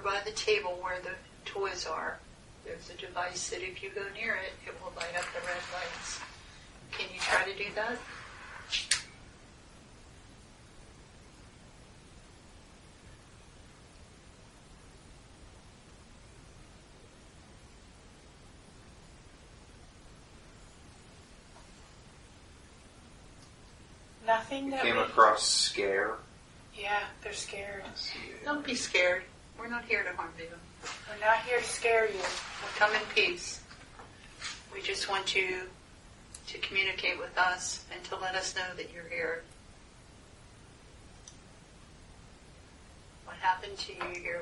by the table where the toys are, there's a device that if you go near it, it will light up the red lights. Can you try to do that? Nothing that came across scare. Yeah, they're scared. Don't be scared. We're not here to harm you. We're not here to scare you. Come in peace. We just want you to communicate with us and to let us know that you're here. What happened to you here